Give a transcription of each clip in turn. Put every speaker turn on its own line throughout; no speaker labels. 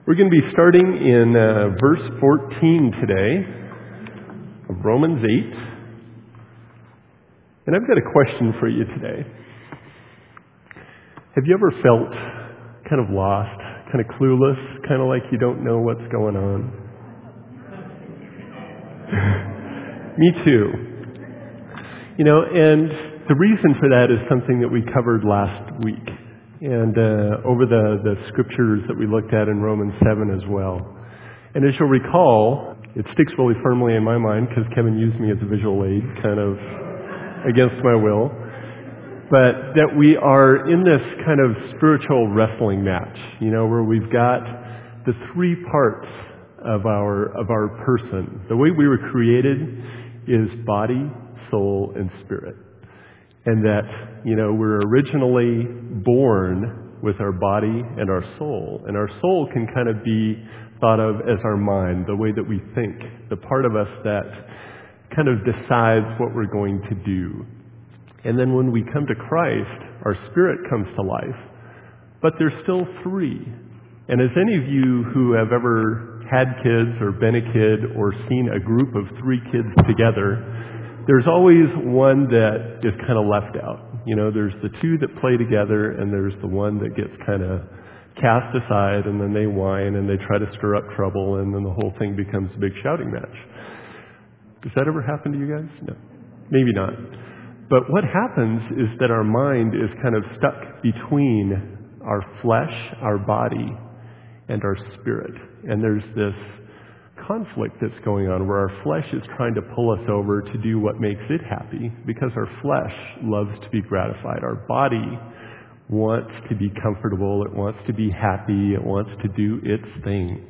We're going to be starting in verse 14 today of Romans 8. And I've got a question for you today. Have you ever felt kind of lost, kind of clueless, kind of like you don't know what's going on? Me too. You know, and the reason for that is something that we covered last week. And over the scriptures that we looked at in Romans 7 as well. And as you'll recall, it sticks really firmly in my mind because Kevin used me as a visual aid, kind of against my will. But that we are in this kind of spiritual wrestling match, you know, where we've got the three parts of our person. The way we were created is body, soul, and spirit. And that, you know, we're originally born with our body and our soul. And our soul can kind of be thought of as our mind, the way that we think, the part of us that kind of decides what we're going to do. And then when we come to Christ, our spirit comes to life. But there's still three. And as any of you who have ever had kids or been a kid or seen a group of three kids together, there's always one that is kind of left out. You know, there's the two that play together, and there's the one that gets kind of cast aside, and then they whine, and they try to stir up trouble, and then the whole thing becomes a big shouting match. Does that ever happen to you guys? No. Maybe not. But what happens is that our mind is kind of stuck between our flesh, our body, and our spirit. And there's this conflict that's going on where our flesh is trying to pull us over to do what makes it happy because our flesh loves to be gratified. Our body wants to be comfortable. It wants to be happy. It wants to do its thing.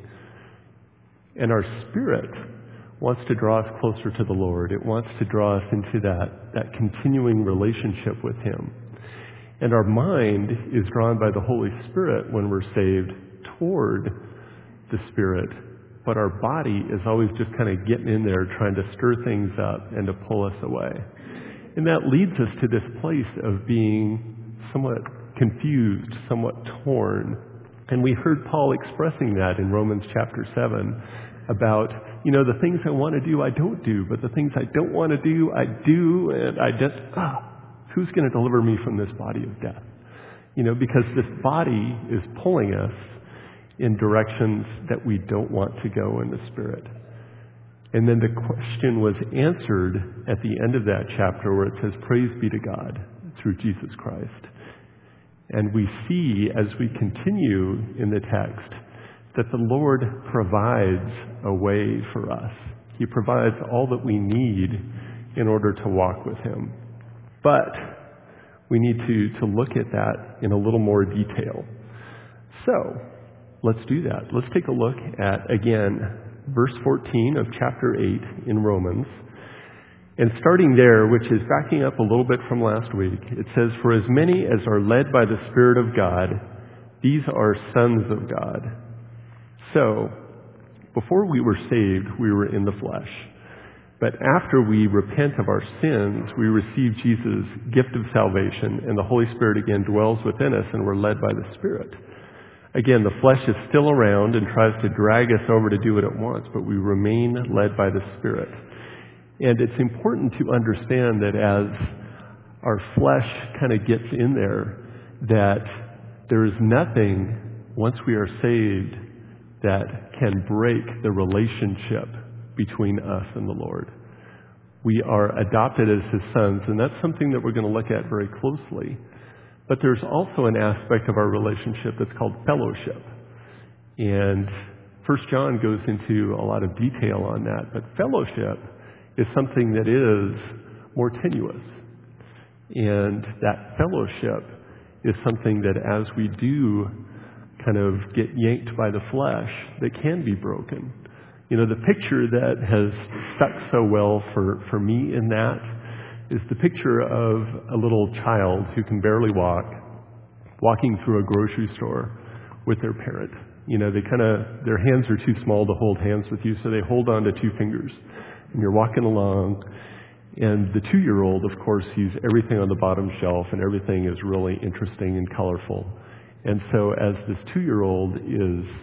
And our spirit wants to draw us closer to the Lord. It wants to draw us into that continuing relationship with Him. And our mind is drawn by the Holy Spirit when we're saved toward the Spirit. But our body is always just kind of getting in there, trying to stir things up and to pull us away. And that leads us to this place of being somewhat confused, somewhat torn. And we heard Paul expressing that in Romans chapter 7 about, you know, the things I want to do, I don't do. But the things I don't want to do, I do. And I just, who's going to deliver me from this body of death? You know, because this body is pulling us in directions that we don't want to go in the Spirit. And then the question was answered at the end of that chapter where it says, praise be to God through Jesus Christ. And we see as we continue in the text that the Lord provides a way for us. He provides all that we need in order to walk with Him. But we need to look at that in a little more detail. So, let's do that. Let's take a look at, again, verse 14 of chapter 8 in Romans. And starting there, which is backing up a little bit from last week, it says, for as many as are led by the Spirit of God, these are sons of God. So, before we were saved, we were in the flesh. But after we repent of our sins, we receive Jesus' gift of salvation, and the Holy Spirit again dwells within us, and we're led by the Spirit. Again, the flesh is still around and tries to drag us over to do what it wants, but we remain led by the Spirit. And it's important to understand that as our flesh kind of gets in there, that there is nothing, once we are saved, that can break the relationship between us and the Lord. We are adopted as His sons, and that's something that we're going to look at very closely. But there's also an aspect of our relationship that's called fellowship. And 1 John goes into a lot of detail on that. But fellowship is something that is more tenuous. And that fellowship is something that as we do kind of get yanked by the flesh, that can be broken. You know, the picture that has stuck so well for me in that is the picture of a little child who can barely walk, walking through a grocery store with their parent. You know, their hands are too small to hold hands with you, so they hold on to two fingers. And you're walking along, and the 2-year-old, of course, sees everything on the bottom shelf, and everything is really interesting and colorful. And so as this 2-year-old is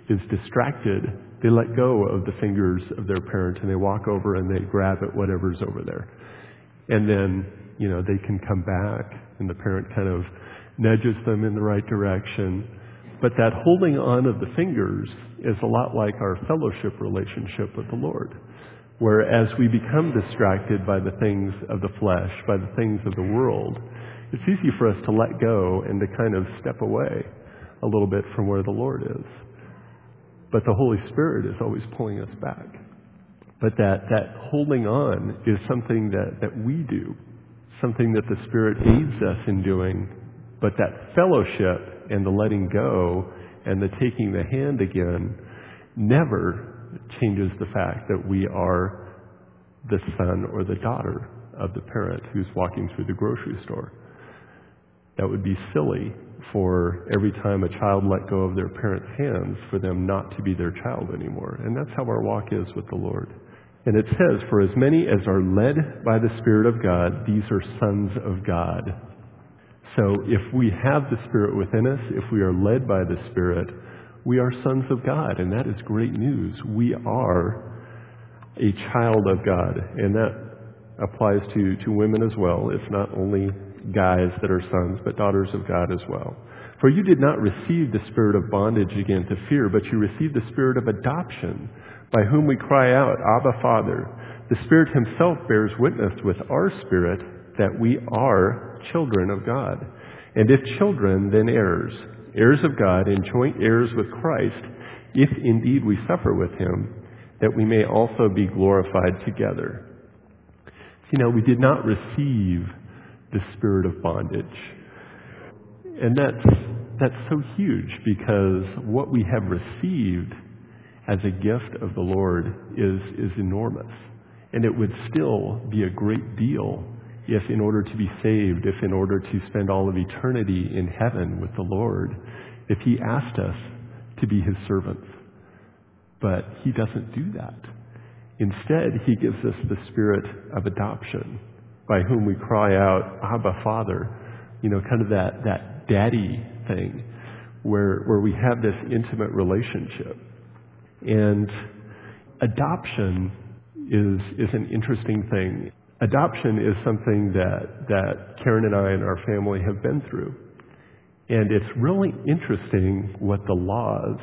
is distracted, they let go of the fingers of their parent and they walk over and they grab at whatever's over there. And then, they can come back and the parent kind of nudges them in the right direction. But that holding on of the fingers is a lot like our fellowship relationship with the Lord. Whereas we become distracted by the things of the flesh, by the things of the world, it's easy for us to let go and to kind of step away a little bit from where the Lord is. But the Holy Spirit is always pulling us back. But that holding on is something that we do, something that the Spirit aids us in doing. But that fellowship and the letting go and the taking the hand again never changes the fact that we are the son or the daughter of the parent who's walking through the grocery store. That would be silly for every time a child let go of their parent's hands for them not to be their child anymore. And that's how our walk is with the Lord. And it says, for as many as are led by the Spirit of God, these are sons of God. So if we have the Spirit within us, if we are led by the Spirit, we are sons of God. And that is great news. We are a child of God. And that applies to women as well. It's not only guys that are sons, but daughters of God as well. For you did not receive the spirit of bondage again to fear, but you received the spirit of adoption, by whom we cry out, Abba, Father. The Spirit himself bears witness with our spirit that we are children of God. And if children, then heirs, heirs of God and joint heirs with Christ, if indeed we suffer with him, that we may also be glorified together. We did not receive the spirit of bondage. And that's so huge, because what we have received as a gift of the Lord is enormous. And it would still be a great deal if, in order to be saved, if in order to spend all of eternity in heaven with the Lord, if he asked us to be his servants. But he doesn't do that. Instead, he gives us the spirit of adoption, by whom we cry out, Abba, Father. Kind of that daddy thing, where we have this intimate relationship. And adoption is an interesting thing. Adoption is something that Karen and I and our family have been through. And it's really interesting what the laws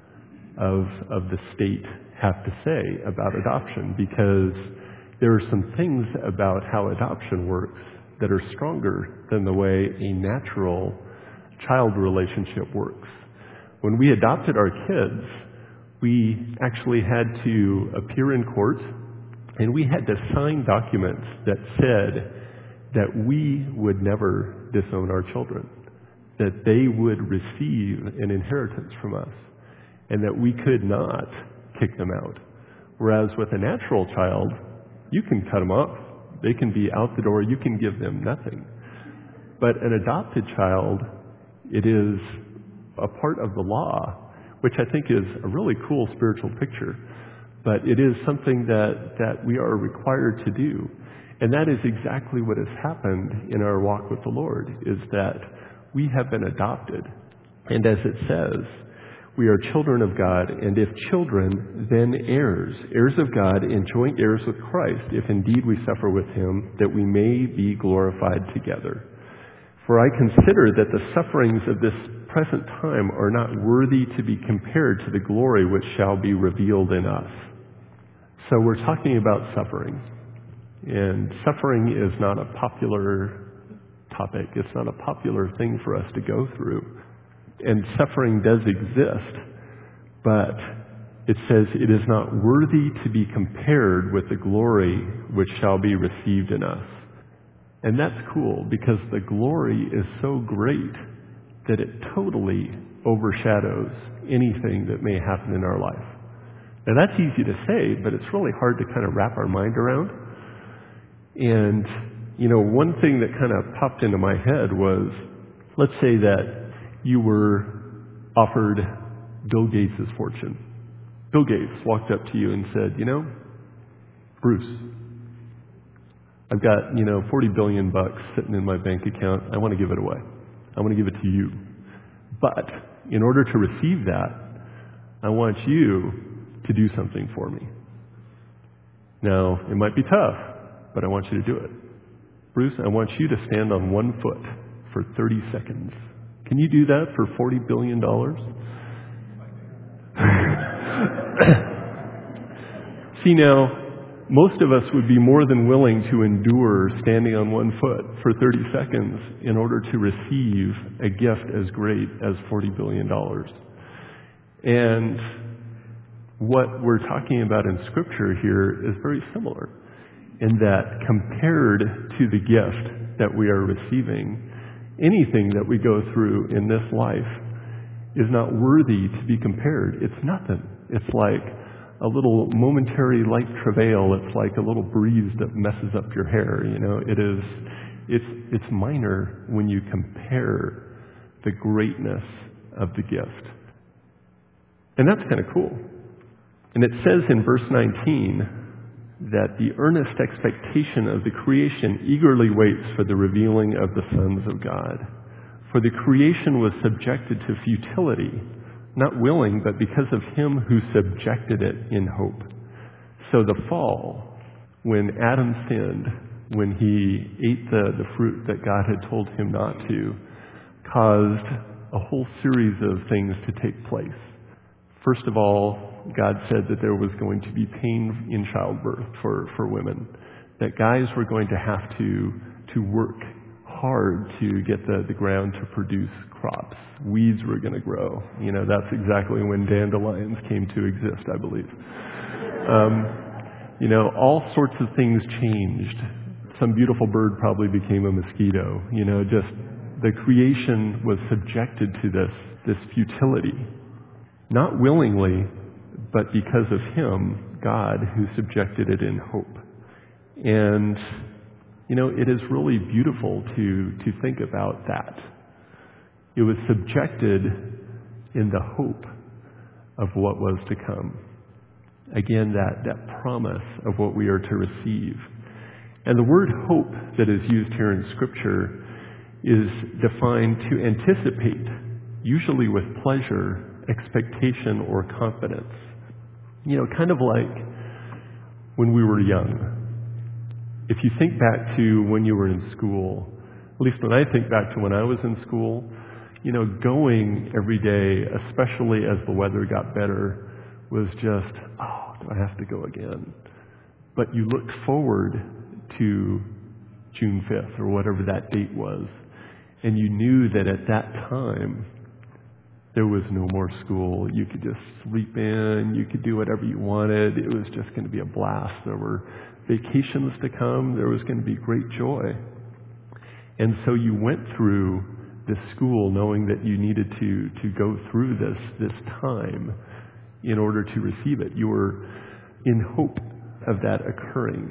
of the state have to say about adoption, because there are some things about how adoption works that are stronger than the way a natural child relationship works. When we adopted our kids, we actually had to appear in court, and we had to sign documents that said that we would never disown our children, that they would receive an inheritance from us, and that we could not kick them out. Whereas with a natural child, you can cut them off. They can be out the door. You can give them nothing. But an adopted child, it is a part of the law, which I think is a really cool spiritual picture. But it is something that we are required to do. And that is exactly what has happened in our walk with the Lord, is that we have been adopted. And as it says, we are children of God, and if children, then heirs, heirs of God and joint heirs with Christ, if indeed we suffer with him, that we may be glorified together. For I consider that the sufferings of this present time are not worthy to be compared to the glory which shall be revealed in us. So we're talking about suffering. And suffering is not a popular topic. It's not a popular thing for us to go through. And suffering does exist, but it says it is not worthy to be compared with the glory which shall be received in us. And that's cool, because the glory is so great that it totally overshadows anything that may happen in our life. Now that's easy to say, but it's really hard to kind of wrap our mind around. And, one thing that kind of popped into my head was, let's say that you were offered Bill Gates' fortune. Bill Gates walked up to you and said, Bruce, I've got, $40 billion sitting in my bank account. I want to give it away. I want to give it to you. But in order to receive that, I want you to do something for me. Now, it might be tough, but I want you to do it. Bruce, I want you to stand on one foot for 30 seconds. Can you do that for $40 billion? See, now, most of us would be more than willing to endure standing on one foot for 30 seconds in order to receive a gift as great as $40 billion. And what we're talking about in Scripture here is very similar, in that compared to the gift that we are receiving, anything that we go through in this life is not worthy to be compared. It's nothing. It's like a little momentary light travail. It's like a little breeze that messes up your hair. It's minor when you compare the greatness of the gift. And that's kind of cool. And it says in verse 19 that the earnest expectation of the creation eagerly waits for the revealing of the sons of God. For the creation was subjected to futility, not willing, but because of him who subjected it in hope. So the fall, when Adam sinned, when he ate the fruit that God had told him not to, caused a whole series of things to take place. First of all, God said that there was going to be pain in childbirth for women, that guys were going to have to work hard to get the ground to produce crops. Weeds were going to grow. That's exactly when dandelions came to exist, I believe. All sorts of things changed. Some beautiful bird probably became a mosquito. Just the creation was subjected to this futility. Not willingly, but because of him, God, who subjected it in hope. And, it is really beautiful to think about that. It was subjected in the hope of what was to come. Again, that promise of what we are to receive. And the word hope that is used here in Scripture is defined to anticipate, usually with pleasure, expectation, or confidence. Kind of like when we were young. If you think back to when you were in school, at least when I think back to when I was in school, going every day, especially as the weather got better, was just, do I have to go again? But you looked forward to June 5th or whatever that date was, and you knew that at that time, there was no more school. You could just sleep in. You could do whatever you wanted. It was just going to be a blast. There were vacations to come. There was going to be great joy. And so you went through this school knowing that you needed to go through this time in order to receive it. You were in hope of that occurring.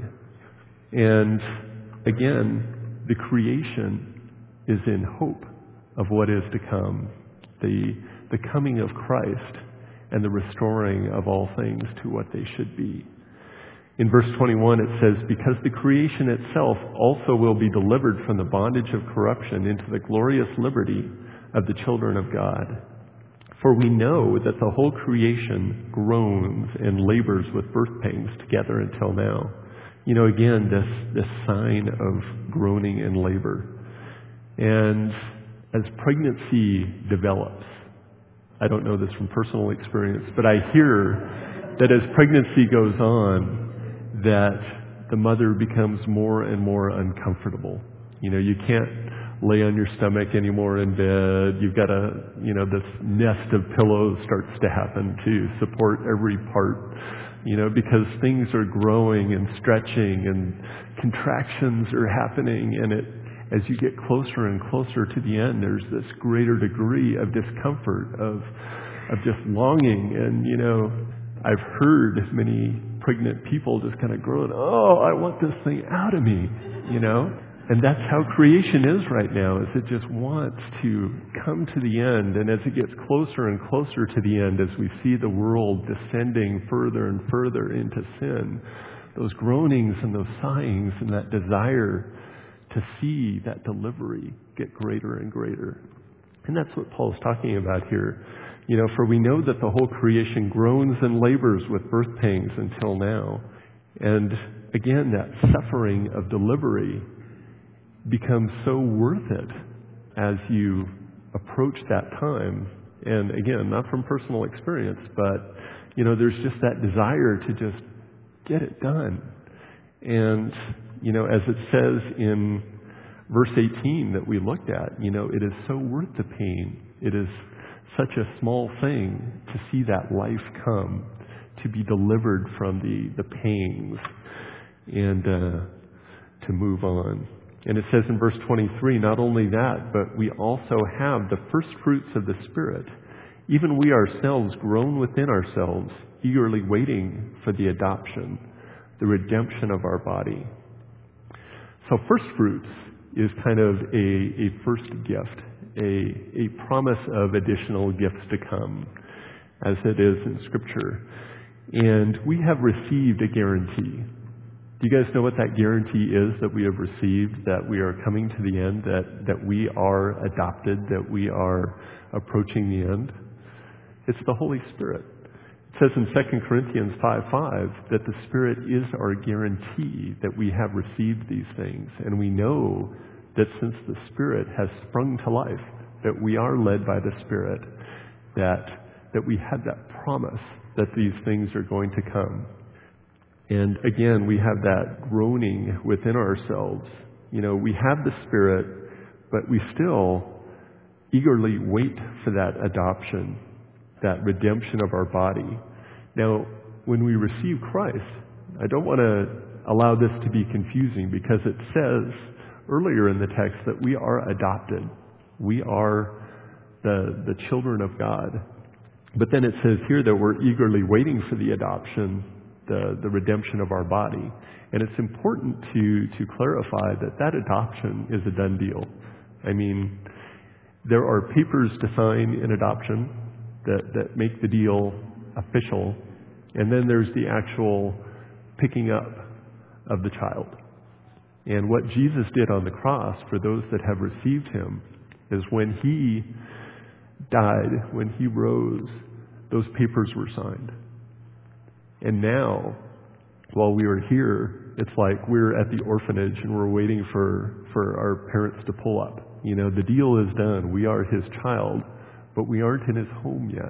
And again, the creation is in hope of what is to come. The coming of Christ and the restoring of all things to what they should be. In verse 21 it says, because the creation itself also will be delivered from the bondage of corruption into the glorious liberty of the children of God. For we know that the whole creation groans and labors with birth pains together until now. Again, this sign of groaning and labor. And as pregnancy develops, I don't know this from personal experience, but I hear that as pregnancy goes on, that the mother becomes more and more uncomfortable. You can't lay on your stomach anymore in bed. You've got this nest of pillows starts to happen to support every part, because things are growing and stretching and contractions are happening, and as you get closer and closer to the end, there's this greater degree of discomfort, of just longing. And, I've heard many pregnant people just kind of groan, I want this thing out of me, And that's how creation is right now, is it just wants to come to the end. And as it gets closer and closer to the end, as we see the world descending further and further into sin, those groanings and those sighings and that desire to see that delivery get greater and greater. And that's what Paul's talking about here. For we know that the whole creation groans and labors with birth pangs until now. And again, that suffering of delivery becomes so worth it as you approach that time. And again, not from personal experience, but, there's just that desire to just get it done. And, as it says in verse 18 that we looked at, it is so worth the pain. It is such a small thing to see that life come, to be delivered from the pangs and to move on. And it says in verse 23, not only that, but we also have the first fruits of the Spirit. Even we ourselves groan within ourselves, eagerly waiting for the adoption, the redemption of our body. So first fruits is kind of a first gift, a promise of additional gifts to come, as it is in Scripture. And we have received a guarantee. Do you guys know what that guarantee is that we have received, that we are coming to the end, that we are adopted, that we are approaching the end? It's the Holy Spirit. It says in 2 Corinthians 5:5 that the Spirit is our guarantee that we have received these things. And we know that since the Spirit has sprung to life, that we are led by the Spirit, that we have that promise that these things are going to come. And again, we have that groaning within ourselves. We have the Spirit, but we still eagerly wait for that adoption, that redemption of our body. Now, when we receive Christ, I don't want to allow this to be confusing, because it says earlier in the text that we are adopted. We are the children of God. But then it says here that we're eagerly waiting for the adoption, the redemption of our body. And it's important to clarify that adoption is a done deal. I mean, there are papers to sign in adoption that make the deal official. And then there's the actual picking up of the child. And what Jesus did on the cross for those that have received him is when he died, when he rose, those papers were signed. And now, while we are here, it's like we're at the orphanage and we're waiting for our parents to pull up. The deal is done. We are his child, but we aren't in his home yet.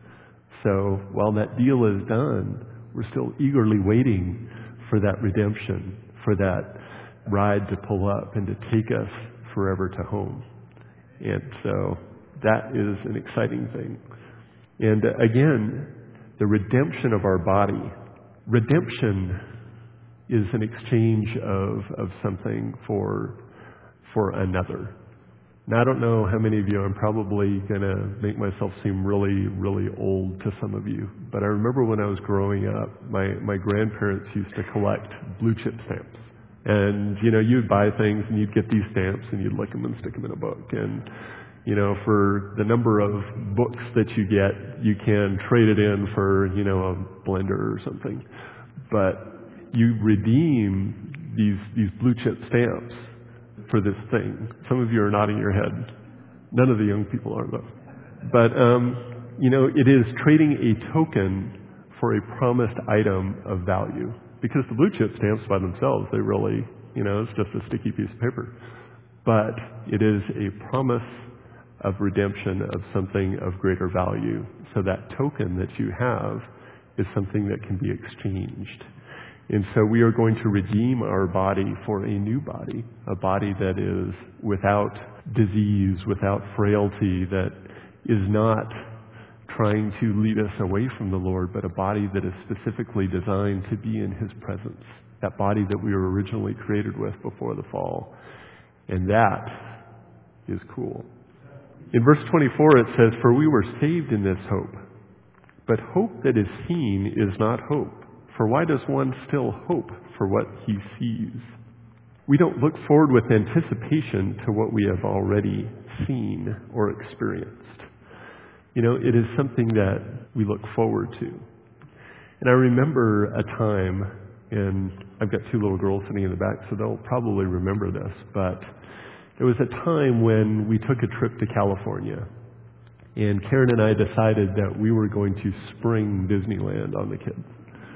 So while that deal is done, we're still eagerly waiting for that redemption, for that ride to pull up and to take us forever to home. And so that is an exciting thing. And again, the redemption of our body. Redemption is an exchange of something for another. Now, I don't know how many of you, I'm probably going to make myself seem really, really old to some of you, but I remember when I was growing up, my grandparents used to collect blue chip stamps. And, you'd buy things and you'd get these stamps and you'd lick them and stick them in a book. And, for the number of books that you get, you can trade it in for, a blender or something. But you redeem these blue chip stamps for this thing. Some of you are nodding your head. None of the young people are, though. But, it is trading a token for a promised item of value. Because the blue chip stamps by themselves, they really, it's just a sticky piece of paper. But it is a promise of redemption of something of greater value. So that token that you have is something that can be exchanged. And so we are going to redeem our body for a new body, a body that is without disease, without frailty, that is not trying to lead us away from the Lord, but a body that is specifically designed to be in his presence, that body that we were originally created with before the fall. And that is cool. In verse 24 it says, "For we were saved in this hope. But hope that is seen is not hope. For why does one still hope for what he sees? We don't look forward with anticipation to what we have already seen or experienced." It is something that we look forward to. And I remember a time, and I've got two little girls sitting in the back, so they'll probably remember this, but there was a time when we took a trip to California. And Karen and I decided that we were going to spring Disneyland on the kids.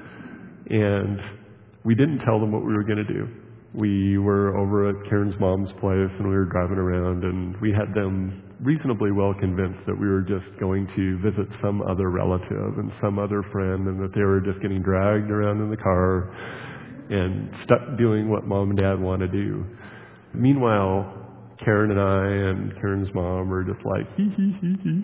And we didn't tell them what we were going to do. We were over at Karen's mom's place and we were driving around, and we had them reasonably well convinced that we were just going to visit some other relative and some other friend, and that they were just getting dragged around in the car and stuck doing what mom and dad want to do. Meanwhile, Karen and I and Karen's mom are just like, hee, hee, hee, hee,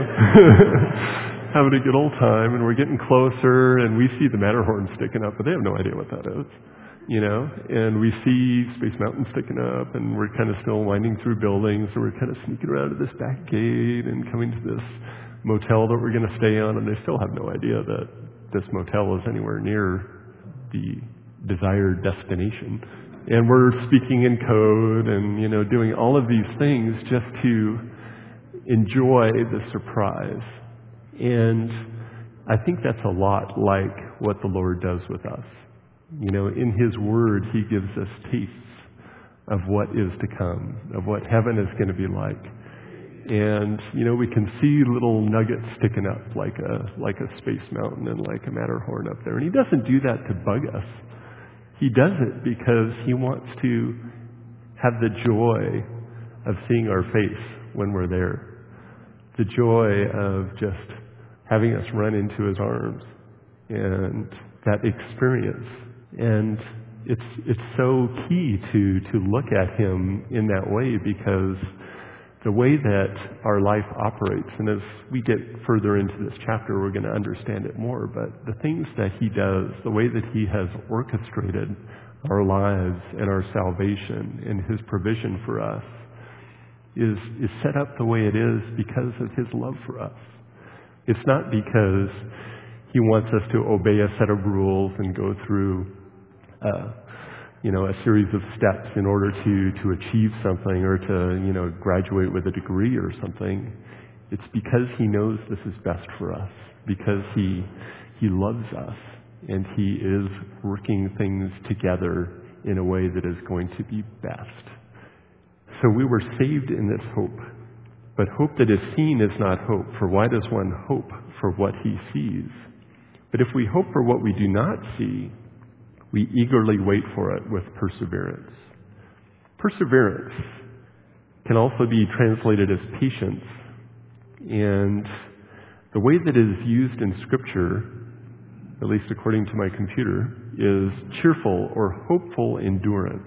having a good old time, and we're getting closer, and we see the Matterhorn sticking up, but they have no idea what that is, and we see Space Mountain sticking up, and we're kind of still winding through buildings, so we're kind of sneaking around to this back gate and coming to this motel that we're going to stay on, and they still have no idea that this motel is anywhere near the desired destination. And we're speaking in code and, doing all of these things just to enjoy the surprise. And I think that's a lot like what the Lord does with us. In His Word, He gives us tastes of what is to come, of what heaven is going to be like. And, we can see little nuggets sticking up like a Space Mountain and like a Matterhorn up there. And He doesn't do that to bug us. He does it because He wants to have the joy of seeing our face when we're there. The joy of just having us run into His arms and that experience. And it's so key to look at Him in that way, because the way that our life operates, and as we get further into this chapter, we're going to understand it more, but the things that He does, the way that He has orchestrated our lives and our salvation and His provision for us is set up the way it is because of His love for us. It's not because He wants us to obey a set of rules and go through a series of steps in order to achieve something, or to, graduate with a degree or something. It's because He knows this is best for us, because He loves us, and He is working things together in a way that is going to be best. So we were saved in this hope. But hope that is seen is not hope, for why does one hope for what he sees? But if we hope for what we do not see, we eagerly wait for it with perseverance. Perseverance can also be translated as patience. And the way that it is used in Scripture, at least according to my computer, is cheerful or hopeful endurance,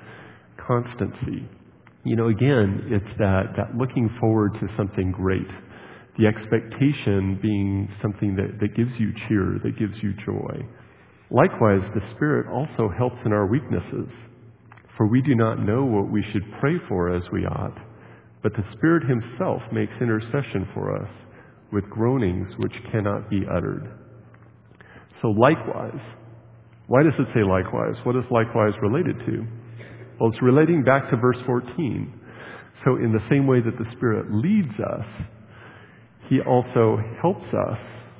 constancy. Again, it's that looking forward to something great, the expectation being something that gives you cheer, that gives you joy. Likewise, the Spirit also helps in our weaknesses, for we do not know what we should pray for as we ought, but the Spirit Himself makes intercession for us with groanings which cannot be uttered. So likewise, why does it say likewise? What is likewise related to? Well, it's relating back to verse 14. So in the same way that the Spirit leads us, He also helps us.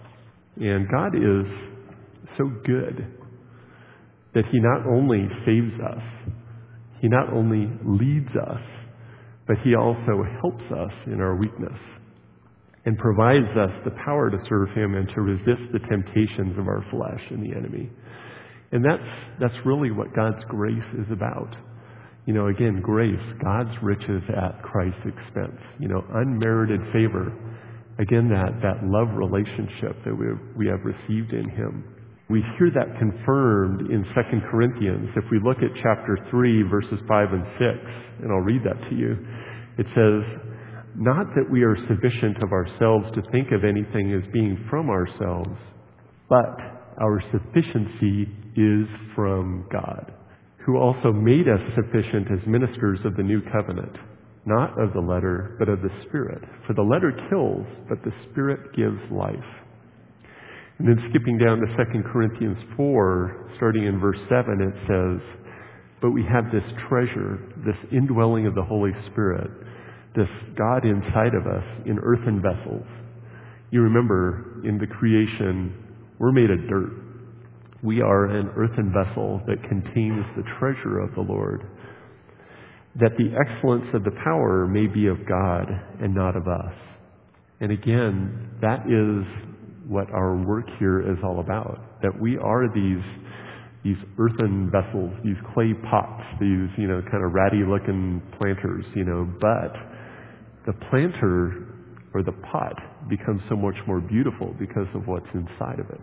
And God is so good that He not only saves us, He not only leads us, but He also helps us in our weakness and provides us the power to serve Him and to resist the temptations of our flesh and the enemy. And that's really what God's grace is about. Again, grace, God's riches at Christ's expense. Unmerited favor. Again, that love relationship that we have received in Him. We hear that confirmed in 2 Corinthians. If we look at chapter 3, verses 5 and 6, and I'll read that to you, it says, "Not that we are sufficient of ourselves to think of anything as being from ourselves, but our sufficiency is from God, who also made us sufficient as ministers of the new covenant, not of the letter, but of the Spirit. For the letter kills, but the Spirit gives life." And then skipping down to 2 Corinthians 4, starting in verse 7, it says, "But we have this treasure, this indwelling of the Holy Spirit, this God inside of us in earthen vessels." You remember, in the creation, we're made of dirt. We are an earthen vessel that contains the treasure of the Lord, that the excellence of the power may be of God and not of us. And again, that is what our work here is all about, that we are these earthen vessels, these clay pots, these, kind of ratty-looking planters, but the planter or the pot becomes so much more beautiful because of what's inside of it.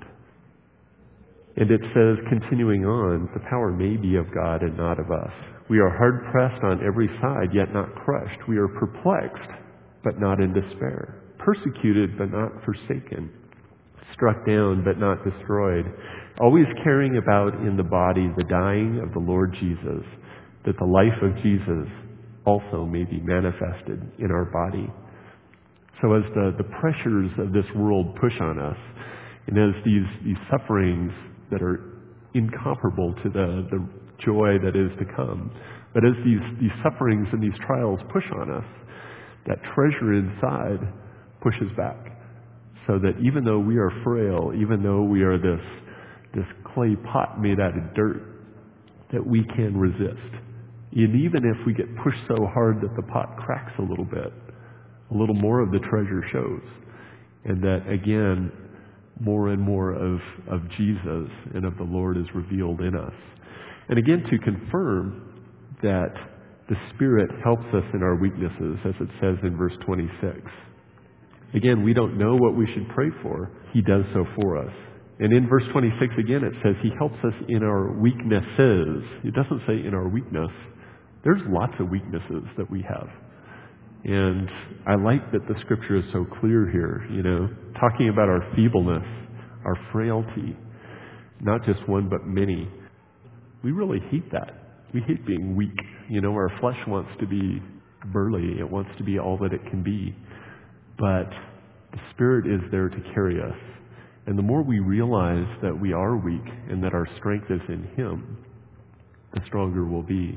And it says, continuing on, the power may be of God and not of us. We are hard-pressed on every side, yet not crushed. We are perplexed, but not in despair. Persecuted, but not forsaken. Struck down, but not destroyed. Always carrying about in the body the dying of the Lord Jesus, that the life of Jesus also may be manifested in our body. So as the pressures of this world push on us, and as these sufferings that are incomparable to the joy that is to come, but as these sufferings and these trials push on us, that treasure inside pushes back. So that even though we are frail, even though we are this clay pot made out of dirt, that we can resist. And even if we get pushed so hard that the pot cracks a little bit, a little more of the treasure shows. And that, again, more and more of Jesus and of the Lord is revealed in us. And again, to confirm that the Spirit helps us in our weaknesses, as it says in verse 26. Again, we don't know what we should pray for. He does so for us. And in verse 26 again, it says He helps us in our weaknesses. It doesn't say in our weakness. There's lots of weaknesses that we have. And I like that the Scripture is so clear here, talking about our feebleness, our frailty, not just one but many. We really hate that. We hate being weak. Our flesh wants to be burly. It wants to be all that it can be. But the Spirit is there to carry us. And the more we realize that we are weak and that our strength is in Him, the stronger we'll be.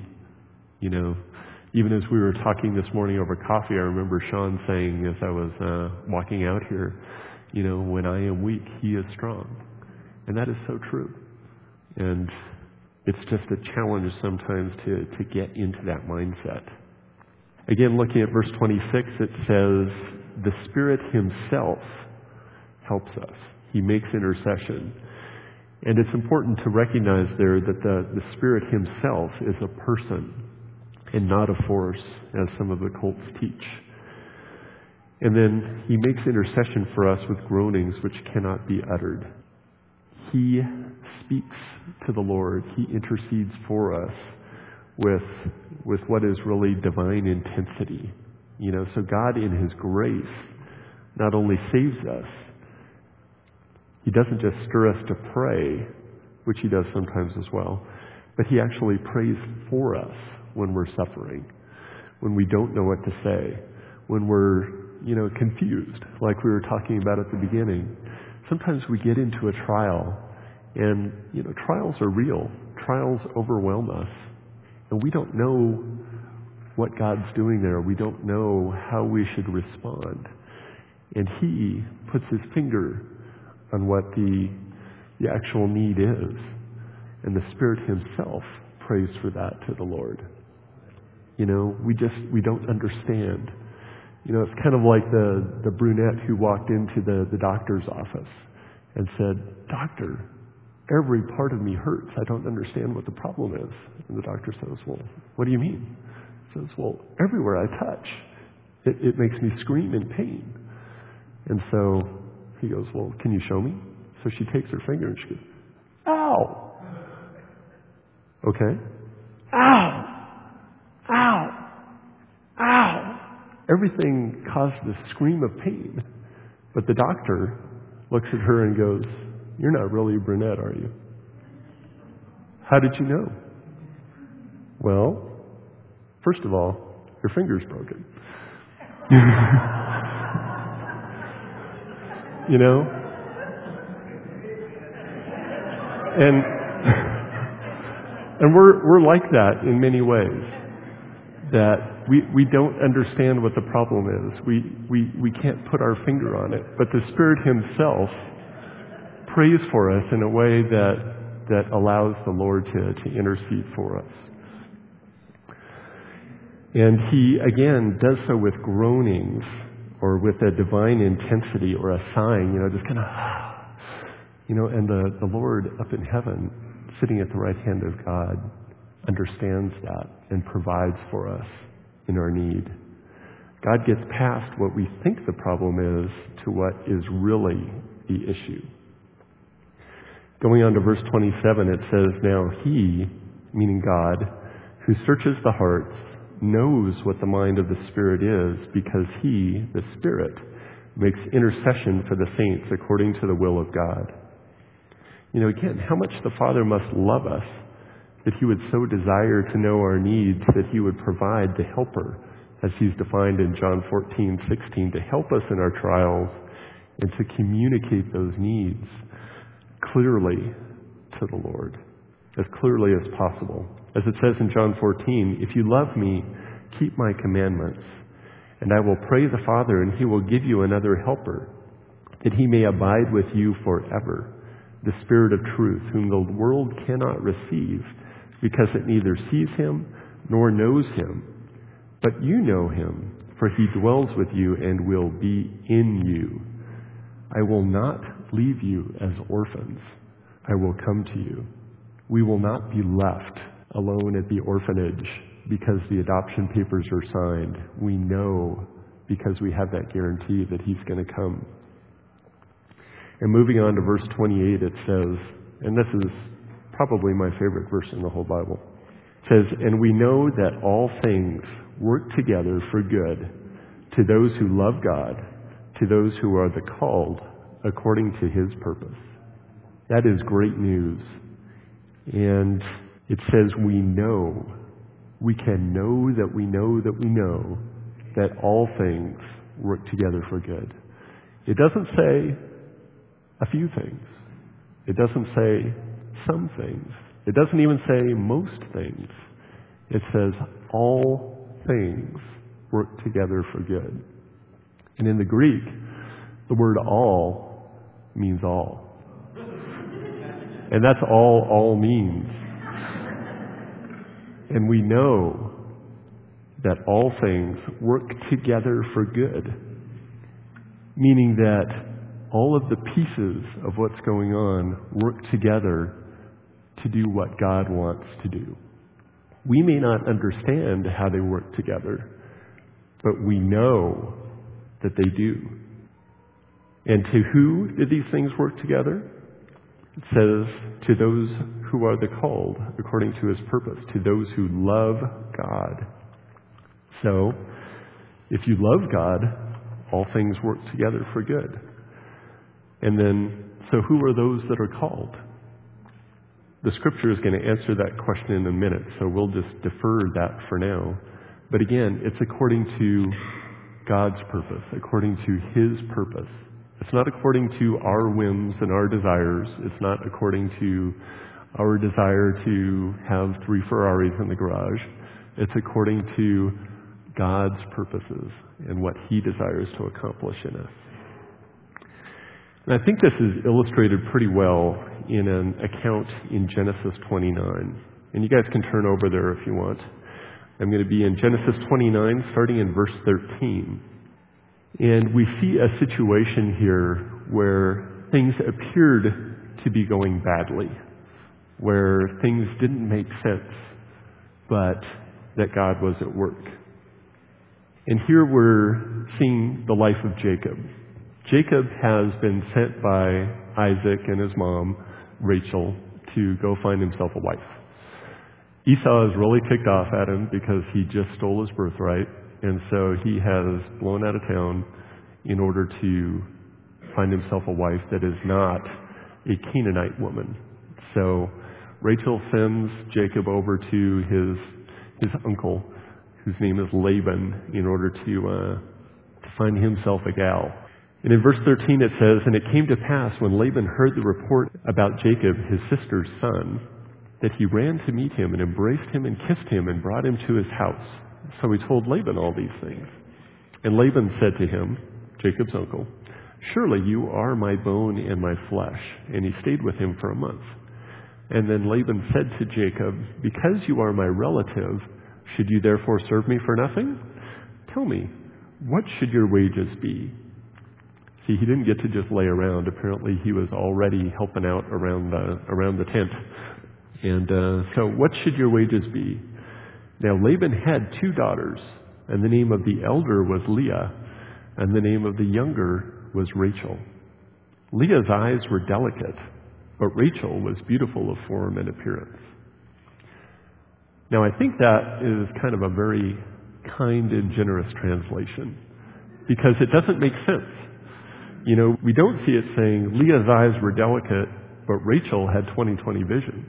Even as we were talking this morning over coffee, I remember Sean saying as I was walking out here, when I am weak, He is strong. And that is so true. And it's just a challenge sometimes to get into that mindset. Again, looking at verse 26, it says, the Spirit Himself helps us. He makes intercession. And it's important to recognize there that the Spirit Himself is a person and not a force, as some of the cults teach. And then He makes intercession for us with groanings which cannot be uttered. He speaks to the Lord. He intercedes for us with what is really divine intensity. So God in His grace not only saves us, He doesn't just stir us to pray, which He does sometimes as well, but He actually prays for us when we're suffering, when we don't know what to say, when we're, confused, like we were talking about at the beginning. Sometimes we get into a trial, and, trials are real. Trials overwhelm us, and we don't know what God's doing there. We don't know how we should respond. And He puts His finger on what the actual need is. And the Spirit Himself prays for that to the Lord. We don't understand. It's kind of like the brunette who walked into the doctor's office and said, "Doctor, every part of me hurts. I don't understand what the problem is." And the doctor says, "Well, what do you mean?" He says, "Well, everywhere I touch, it makes me scream in pain." And so he goes, "Well, can you show me?" So she takes her finger and she goes, "Ow!" Okay. "Ow! Ow! Ow!" Everything caused this scream of pain. But the doctor looks at her and goes, "You're not really a brunette, are you?" "How did you know?" "Well, first of all, your finger's broken." And we're like that in many ways. That we don't understand what the problem is. We can't put our finger on it. But the Spirit Himself prays for us in a way that allows the Lord to intercede for us. And He, again, does so with groanings or with a divine intensity or a sighing, just kind of, and the Lord up in heaven, sitting at the right hand of God, understands that and provides for us in our need. God gets past what we think the problem is to what is really the issue. Going on to verse 27, it says, "Now he," meaning God, "who searches the hearts, knows what the mind of the Spirit is, because he, the Spirit, makes intercession for the saints according to the will of God." Again, how much the Father must love us that he would so desire to know our needs that he would provide the helper, as he's defined in John 14:16, to help us in our trials and to communicate those needs clearly to the Lord, as clearly as possible. As it says in John 14, "If you love me, keep my commandments, and I will pray the Father, and he will give you another helper, that he may abide with you forever, the Spirit of truth, whom the world cannot receive, because it neither sees him nor knows him. But you know him, for he dwells with you and will be in you. I will not leave you as orphans. I will come to you." We will not be left alone at the orphanage because the adoption papers are signed. We know, because we have that guarantee, that he's going to come. And moving on to verse 28, it says, and this is probably my favorite verse in the whole Bible. It says, "And we know that all things work together for good to those who love God, to those who are the called according to his purpose." That is great news. And it says we know. We can know that we know that we know that all things work together for good. It doesn't say a few things. It doesn't say some things. It doesn't even say most things. It says all things work together for good. And in the Greek, the word all means all. And that's all means. And we know that all things work together for good, meaning that all of the pieces of what's going on work together to do what God wants to do. We may not understand how they work together, but we know that they do. And to who did these things work together? It says, to those who are the called according to his purpose, to those who love God. So, if you love God, all things work together for good. And then, so who are those that are called? The scripture is going to answer that question in a minute, so we'll just defer that for now. But again, it's according to God's purpose, according to his purpose. It's not according to our whims and our desires. It's not according to our desire to have 3 Ferraris in the garage. It's according to God's purposes and what he desires to accomplish in us. And I think this is illustrated pretty well in an account in Genesis 29. And you guys can turn over there if you want. I'm going to be in Genesis 29, starting in verse 13. And we see a situation here where things appeared to be going badly, where things didn't make sense, but that God was at work. And here we're seeing the life of Jacob. Jacob has been sent by Isaac and his mom, Rachel, to go find himself a wife. Esau is really ticked off at him because he just stole his birthright, and so he has blown out of town in order to find himself a wife that is not a Canaanite woman. So Rachel sends Jacob over to his uncle, whose name is Laban, in order to find himself a gal. And in verse 13 it says, "And it came to pass when Laban heard the report about Jacob, his sister's son, that he ran to meet him and embraced him and kissed him and brought him to his house. So he told Laban all these things. And Laban said to him," Jacob's uncle, "Surely you are my bone and my flesh." And he stayed with him for a month. And then Laban said to Jacob, "Because you are my relative, should you therefore serve me for nothing? Tell me, what should your wages be? See, he didn't get to just lay around. Apparently, he was already helping out around the tent. And so what should your wages be? Now, Laban had 2 daughters, and the name of the elder was Leah, and the name of the younger was Rachel. Leah's eyes were delicate, but Rachel was beautiful of form and appearance. Now, I think that is kind of a very kind and generous translation, because it doesn't make sense. You know, we don't see it saying Leah's eyes were delicate, but Rachel had 20/20 vision.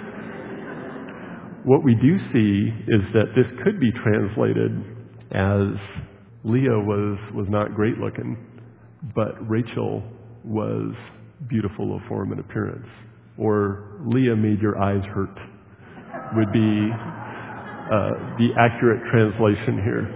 What we do see is that this could be translated as Leah was not great looking, but Rachel was beautiful of form and appearance. Or Leah made your eyes hurt would be the accurate translation here.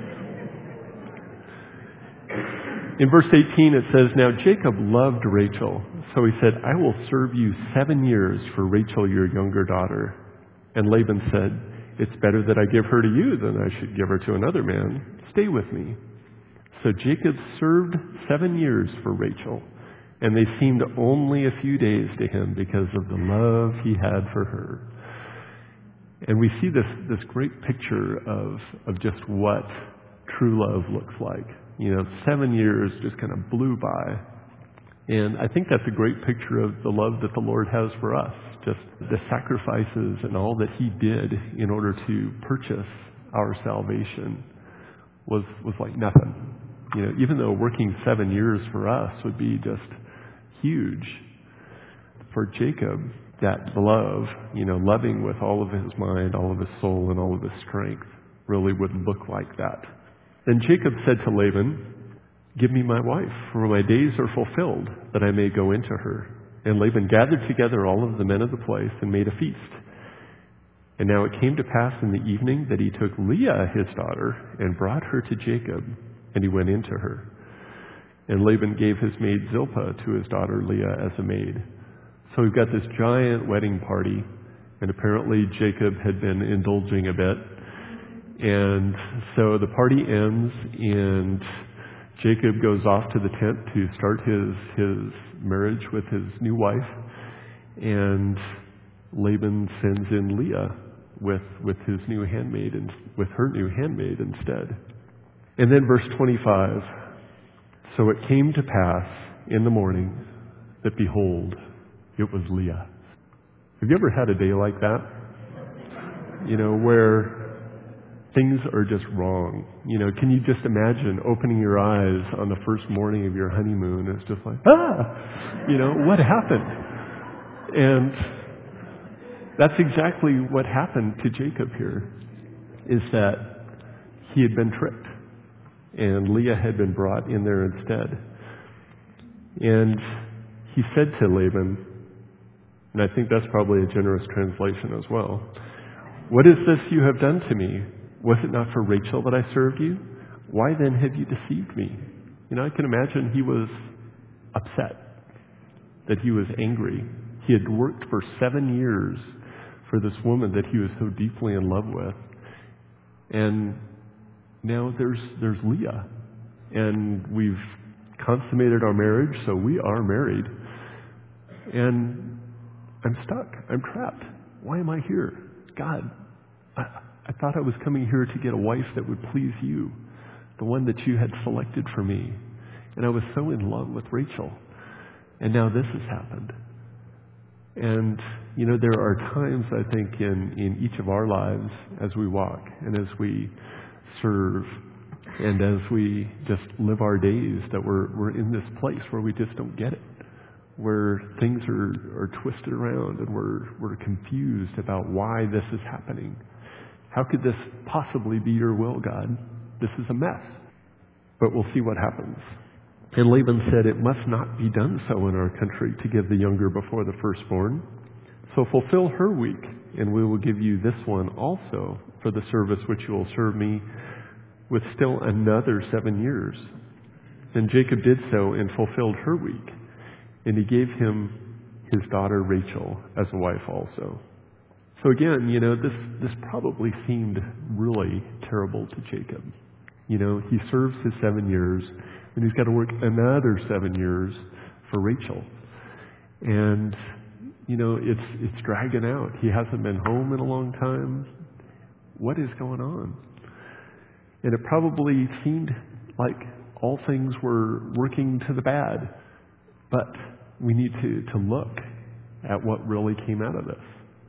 In verse 18 it says, "Now Jacob loved Rachel, so he said, 'I will serve you 7 years for Rachel, your younger daughter.' And Laban said, 'It's better that I give her to you than I should give her to another man. Stay with me.' So Jacob served 7 years for Rachel, and they seemed only a few days to him because of the love he had for her." And we see this great picture of just what true love looks like. You know, 7 years just kind of blew by. And I think that's a great picture of the love that the Lord has for us. Just the sacrifices and all that he did in order to purchase our salvation was like nothing. You know, even though working 7 years for us would be just huge, for Jacob, that love, you know, loving with all of his mind, all of his soul, and all of his strength really would look like that. Then Jacob said to Laban, "Give me my wife, for my days are fulfilled, that I may go into her." And Laban gathered together all of the men of the place and made a feast. And now it came to pass in the evening that he took Leah his daughter and brought her to Jacob, and he went into her. And Laban gave his maid Zilpah to his daughter Leah as a maid. So we've got this giant wedding party, and apparently Jacob had been indulging a bit. And so the party ends, and Jacob goes off to the tent to start his marriage with his new wife, and Laban sends in Leah with his new handmaid and with her new handmaid instead. And then verse 25, "So it came to pass in the morning that behold, it was Leah." Have you ever had a day like that? You know, where things are just wrong. You know, can you just imagine opening your eyes on the first morning of your honeymoon? It's just like, you know, what happened? And that's exactly what happened to Jacob here, is that he had been tricked, and Leah had been brought in there instead. And he said to Laban, and I think that's probably a generous translation as well, "What is this you have done to me? Was it not for Rachel that I served you? Why then have you deceived me?" You know, I can imagine he was upset, that he was angry. He had worked for 7 years for this woman that he was so deeply in love with. And now there's Leah. And we've consummated our marriage, so we are married. And I'm stuck. I'm trapped. Why am I here? God, I thought I was coming here to get a wife that would please you, the one that you had selected for me. And I was so in love with Rachel. And now this has happened. And, you know, there are times, I think, in each of our lives as we walk and as we serve and as we just live our days that we're in this place where we just don't get it, where things are twisted around and we're confused about why this is happening. How could this possibly be your will, God? This is a mess. But we'll see what happens. And Laban said, "It must not be done so in our country to give the younger before the firstborn. So fulfill her week, and we will give you this one also for the service which you will serve me with still another 7 years." And Jacob did so and fulfilled her week, and he gave him his daughter Rachel as a wife also. So again, you know, this probably seemed really terrible to Jacob. He serves his 7 years, and he's got to work another 7 years for Rachel. And, it's dragging out. He hasn't been home in a long time. What is going on? And it probably seemed like all things were working to the bad. But we need to look at what really came out of this.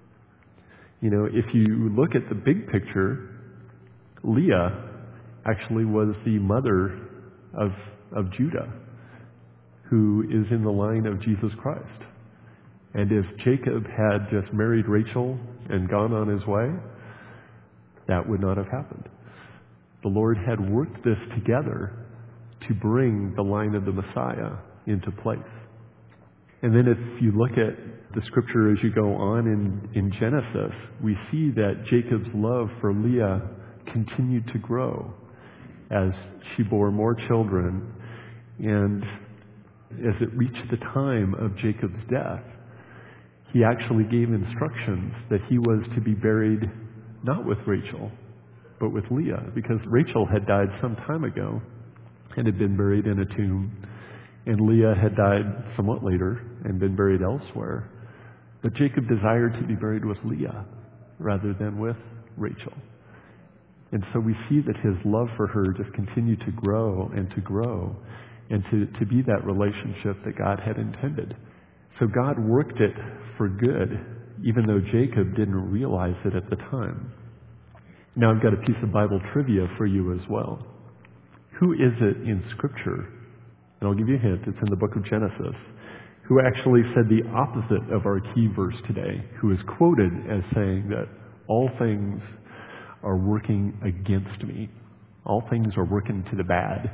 If you look at the big picture, Leah actually was the mother of Judah, who is in the line of Jesus Christ. And if Jacob had just married Rachel and gone on his way, that would not have happened. The Lord had worked this together to bring the line of the Messiah into place. And then if you look at the scripture as you go on in Genesis, we see that Jacob's love for Leah continued to grow as she bore more children. And as it reached the time of Jacob's death, he actually gave instructions that he was to be buried not with Rachel, but with Leah, because Rachel had died some time ago and had been buried in a tomb, and Leah had died somewhat later and been buried elsewhere. But Jacob desired to be buried with Leah rather than with Rachel. And so we see that his love for her just continued to grow and to grow and to be that relationship that God had intended. So God worked it for good, even though Jacob didn't realize it at the time. Now I've got a piece of Bible trivia for you as well. Who is it in Scripture, and I'll give you a hint, it's in the book of Genesis, who actually said the opposite of our key verse today, who is quoted as saying that all things are working against me. All things are working to the bad.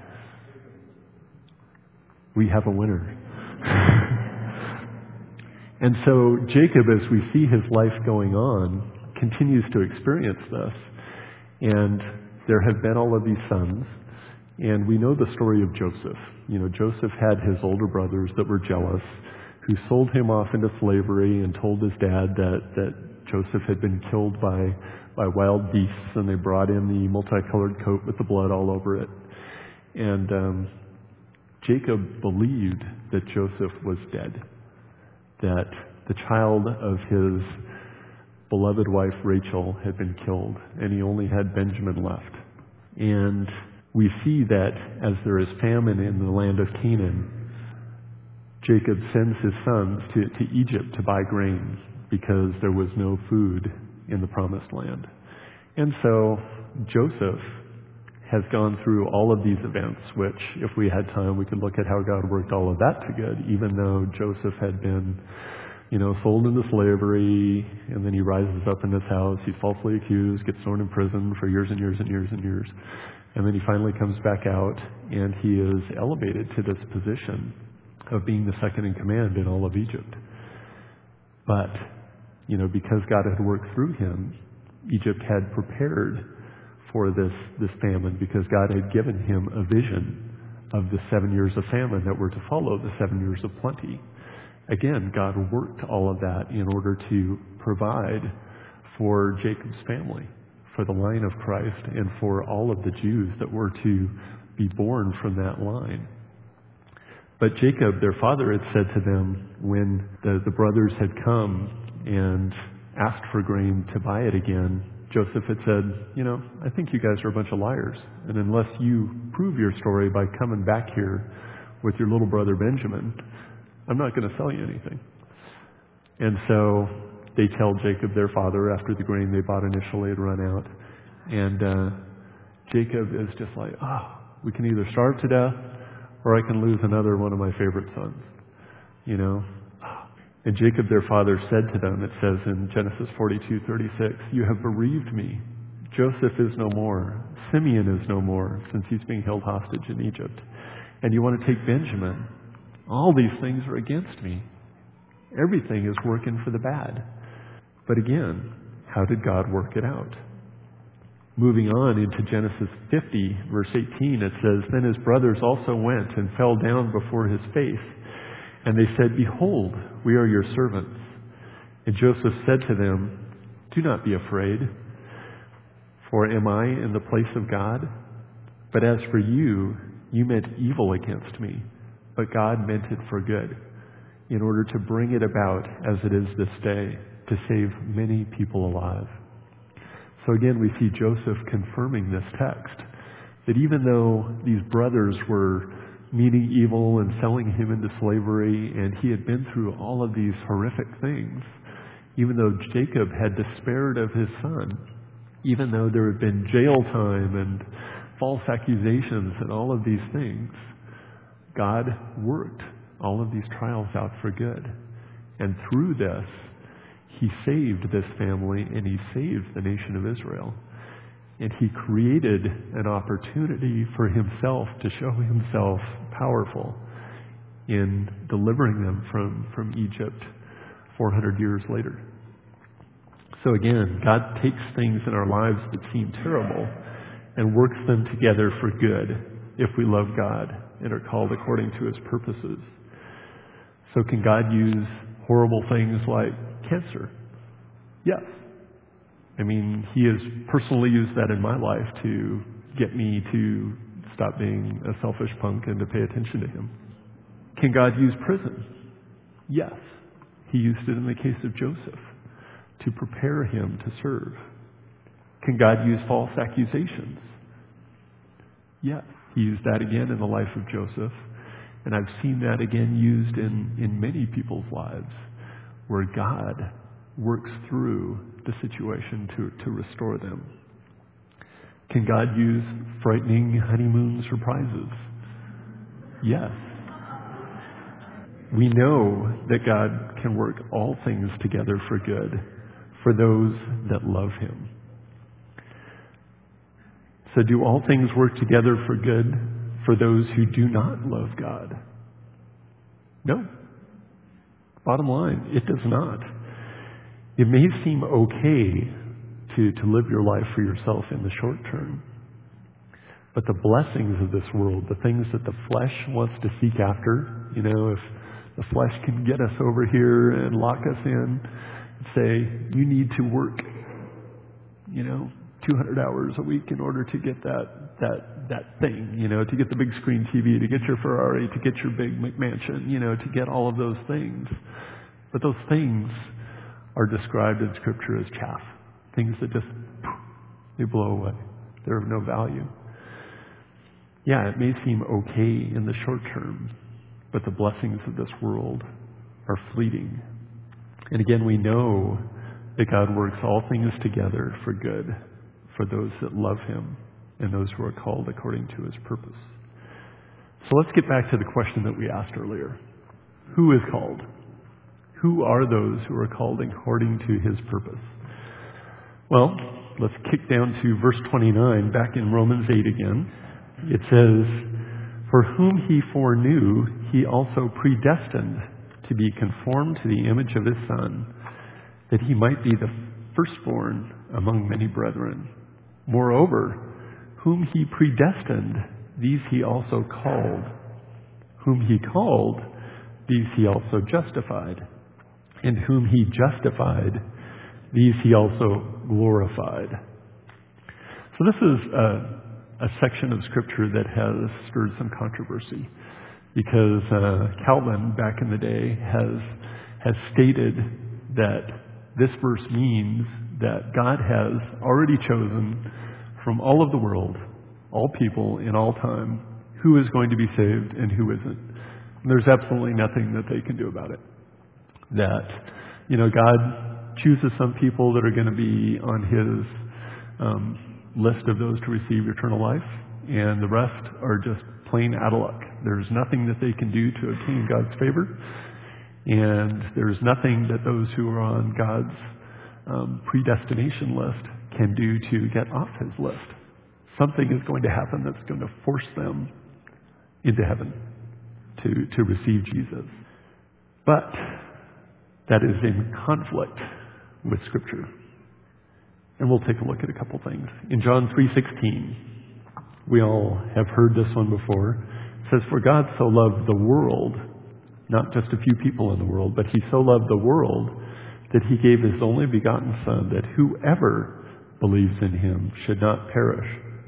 We have a winner. And so Jacob, as we see his life going on, continues to experience this. And there have been all of these sons. And we know the story of Joseph. Joseph had his older brothers that were jealous, who sold him off into slavery and told his dad that Joseph had been killed by wild beasts, and they brought in the multicolored coat with the blood all over it. And Jacob believed that Joseph was dead, that the child of his beloved wife Rachel had been killed, and he only had Benjamin left. And we see that as there is famine in the land of Canaan, Jacob sends his sons to Egypt to buy grain because there was no food in the promised land. And so Joseph has gone through all of these events, which if we had time, we could look at how God worked all of that to good, even though Joseph had been, sold into slavery, and then he rises up in his house, he's falsely accused, gets thrown in prison for years and years and years and years. And then he finally comes back out, and he is elevated to this position of being the second in command in all of Egypt. But, because God had worked through him, Egypt had prepared for this famine, because God had given him a vision of the 7 years of famine that were to follow the 7 years of plenty. Again, God worked all of that in order to provide for Jacob's family, for the line of Christ, and for all of the Jews that were to be born from that line. But Jacob, their father, had said to them when the brothers had come and asked for grain to buy it again, Joseph had said, I think you guys are a bunch of liars. And unless you prove your story by coming back here with your little brother Benjamin, I'm not going to sell you anything. And so they tell Jacob, their father, after the grain they bought initially had run out. And Jacob is just like, we can either starve to death or I can lose another one of my favorite sons. And Jacob, their father, said to them, it says in Genesis 42:36, you have bereaved me. Joseph is no more. Simeon is no more, since he's being held hostage in Egypt. And you want to take Benjamin. All these things are against me. Everything is working for the bad. But again, how did God work it out? Moving on into Genesis 50, verse 18, it says, then his brothers also went and fell down before his face. And they said, behold, we are your servants. And Joseph said to them, do not be afraid, for am I in the place of God? But as for you, you meant evil against me, but God meant it for good, in order to bring it about as it is this day, to save many people alive. So again, we see Joseph confirming this text, that even though these brothers were meaning evil and selling him into slavery, and he had been through all of these horrific things, even though Jacob had despaired of his son, even though there had been jail time and false accusations and all of these things, God worked all of these trials out for good. And through this, he saved this family and he saved the nation of Israel. And he created an opportunity for himself to show himself powerful in delivering them from Egypt 400 years later. So again, God takes things in our lives that seem terrible and works them together for good if we love God and are called according to his purposes. So can God use horrible things like cancer? Yes. I mean, he has personally used that in my life to get me to stop being a selfish punk and to pay attention to him. Can God use prison? Yes. He used it in the case of Joseph to prepare him to serve. Can God use false accusations? Yes. He used that again in the life of Joseph. And I've seen that again used in many people's lives, where God works through the situation to restore them. Can God use frightening honeymoon surprises? Yes. We know that God can work all things together for good for those that love him. So do all things work together for good for those who do not love God? No. Bottom line, it does not. It may seem okay to live your life for yourself in the short term, but the blessings of this world, the things that the flesh wants to seek after, if the flesh can get us over here and lock us in, say, you need to work, 200 hours a week in order to get that thing, to get the big screen TV, to get your Ferrari, to get your big McMansion, to get all of those things. But those things are described in Scripture as chaff, things that just, they blow away. They're of no value. Yeah, it may seem okay in the short term, but the blessings of this world are fleeting. And again, we know that God works all things together for good for those that love him and those who are called according to his purpose. So let's get back to the question that we asked earlier. Who is called? Who are those who are called according to his purpose? Well, let's kick down to verse 29, back in Romans 8 again. It says, "For whom he foreknew, he also predestined to be conformed to the image of his Son, that he might be the firstborn among many brethren. Moreover, whom he predestined, these he also called. Whom he called, these he also justified. And whom he justified, these he also glorified." So this is a section of Scripture that has stirred some controversy, because Calvin, back in the day, has stated that this verse means that God has already chosen from all of the world, all people in all time, who is going to be saved and who isn't. And there's absolutely nothing that they can do about it. That, God chooses some people that are going to be on his list of those to receive eternal life, and the rest are just plain out of luck. There's nothing that they can do to obtain God's favor, and there's nothing that those who are on God's predestination list can do to get off his list. Something is going to happen that's going to force them into heaven to receive Jesus. But that is in conflict with Scripture. And we'll take a look at a couple things. In John 3:16, we all have heard this one before. It says, "For God so loved the world," not just a few people in the world, but he so loved the world that he gave his only begotten Son, that whoever believes in him should not perish,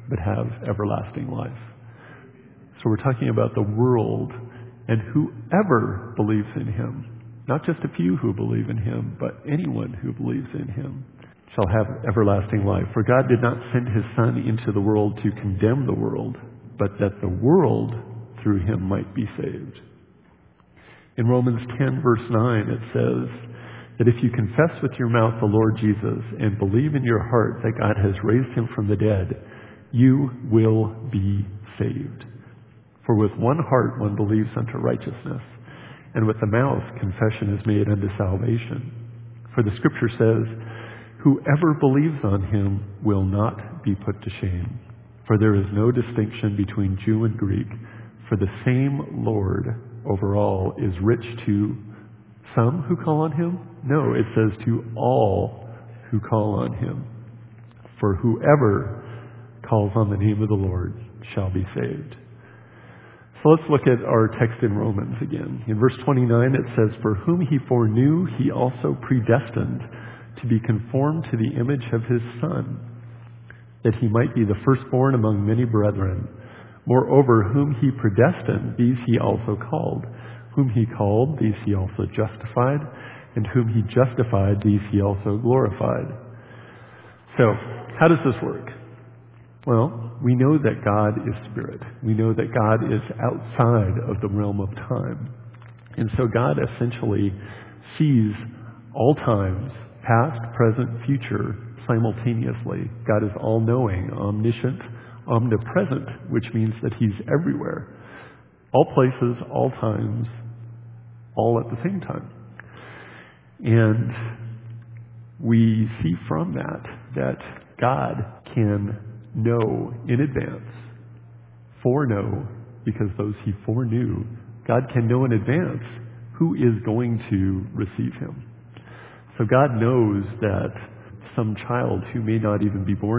but have everlasting life. So we're talking about the world and whoever believes in him. Not just a few who believe in him, but anyone who believes in him shall have everlasting life. For God did not send his Son into the world to condemn the world, but that the world through him might be saved. In Romans 10 verse 9 it says that if you confess with your mouth the Lord Jesus and believe in your heart that God has raised him from the dead, you will be saved. For with one heart one believes unto righteousness, and with the mouth confession is made unto salvation. For the scripture says, whoever believes on him will not be put to shame. For there is no distinction between Jew and Greek, for the same Lord over all is rich to some who call on him? No, it says to all who call on him. For whoever calls on the name of the Lord shall be saved. So let's look at our text in Romans again. In verse 29 it says, for whom he foreknew, he also predestined to be conformed to the image of his Son, that he might be the firstborn among many brethren. Moreover, whom he predestined, these he also called. Whom he called, these he also justified. And whom he justified, these he also glorified. So, how does this work? Well, we know that God is spirit. We know that God is outside of the realm of time. And so God essentially sees all times, past, present, future, simultaneously. God is all-knowing, omniscient, omnipresent, which means that he's everywhere. All places, all times, all at the same time. And we see from that God can know in advance, foreknow, because those he foreknew, God can know in advance who is going to receive him. So God knows that some child who may not even be born